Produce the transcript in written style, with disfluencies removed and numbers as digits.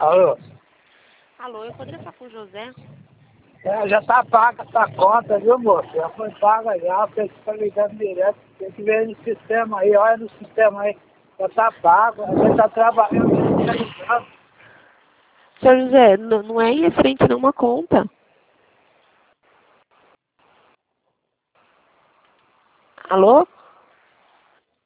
Alô? Alô, eu poderia falar com o José? Já tá paga essa conta, viu, moço? Já foi paga já, você está ligando direto. Tem que ver no sistema aí, olha no sistema aí. Já tá pago, a gente tá trabalhando, tá ligando. Senhor José, não é em referente a uma conta. Alô?